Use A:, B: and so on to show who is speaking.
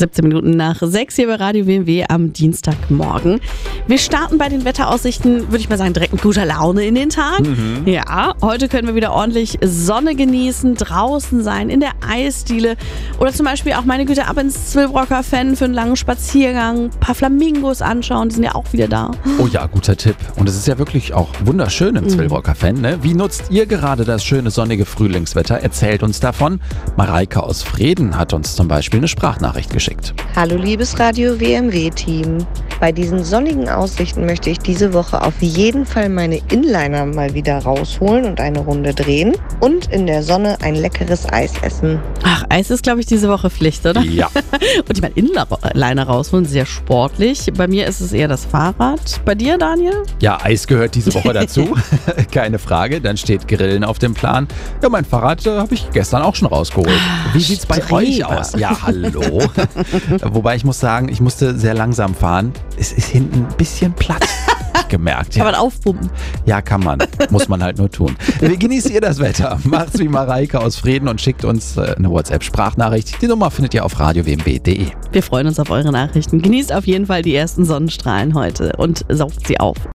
A: 17 Minuten nach 6 hier bei Radio WMW am Dienstagmorgen. Wir starten bei den Wetteraussichten, würde ich mal sagen, direkt mit guter Laune in den Tag. Ja, heute können wir wieder ordentlich Sonne genießen, draußen sein, in der Eisdiele oder zum Beispiel auch, meine Güte, ab ins Zwillbrocker Fan für einen langen Spaziergang, ein paar Flamingos anschauen, die sind ja auch wieder da.
B: Oh ja, guter Tipp. Und es ist ja wirklich auch wunderschön im Zwillbrocker Fan, ne? Wie nutzt ihr gerade das schöne sonnige Frühlingswetter? Erzählt uns davon. Mareike aus Vreden hat uns zum Beispiel eine Sprachnachricht geschickt.
C: Hallo liebes Radio WMW-Team. Bei diesen sonnigen Aussichten möchte ich diese Woche auf jeden Fall meine Inliner mal wieder rausholen und eine Runde drehen und in der Sonne ein leckeres Eis essen.
A: Ach, Eis ist, glaube ich, diese Woche Pflicht, oder?
B: Ja.
A: Und ich meine, Inliner rausholen, sehr sportlich. Bei mir ist es eher das Fahrrad. Bei dir, Daniel?
B: Ja, Eis gehört diese Woche dazu. Keine Frage. Dann steht Grillen auf dem Plan. Ja, mein Fahrrad habe ich gestern auch schon rausgeholt. Wie sieht's bei euch aus? Ja, hallo. Wobei ich muss sagen, ich musste sehr langsam fahren. Es ist hinten ein bisschen platt. Gemerkt.
A: Kann man aufpumpen.
B: Ja, kann man. Muss man halt nur tun. Genießt ihr das Wetter. Macht's wie Mareike aus Vreden und schickt uns eine WhatsApp-Sprachnachricht. Die Nummer findet ihr auf radiowmw.de.
A: Wir freuen uns auf eure Nachrichten. Genießt auf jeden Fall die ersten Sonnenstrahlen heute und saugt sie auf.